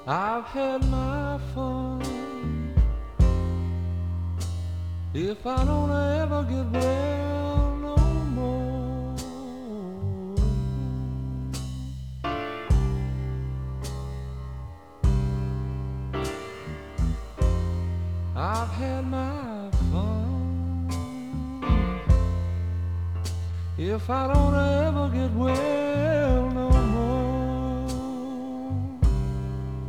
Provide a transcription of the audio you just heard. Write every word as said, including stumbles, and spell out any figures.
I've had my fun. If I don't ever get well no more, I've had my fun. If I don't ever get well no